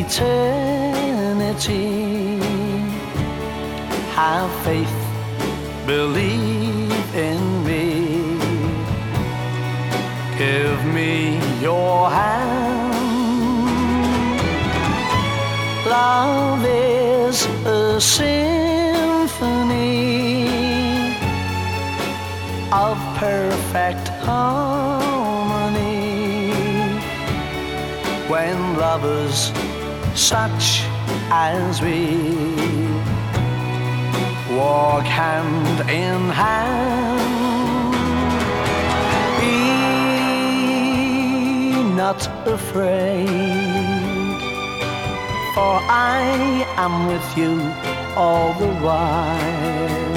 eternity. Have faith, believe in me. Give me your hand. Love is a symphony of perfect harmony. When lovers such as we walk hand in hand, be not afraid, for I am with you all the while.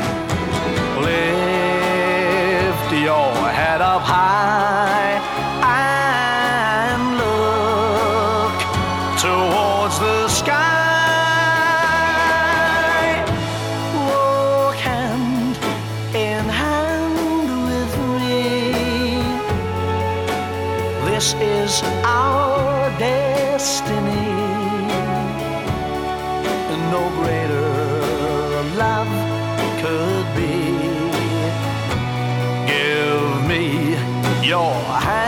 Lift your head up high and look towards the sky. Walk hand in hand with me. This is our destiny. No greater love could be. Give me your hand.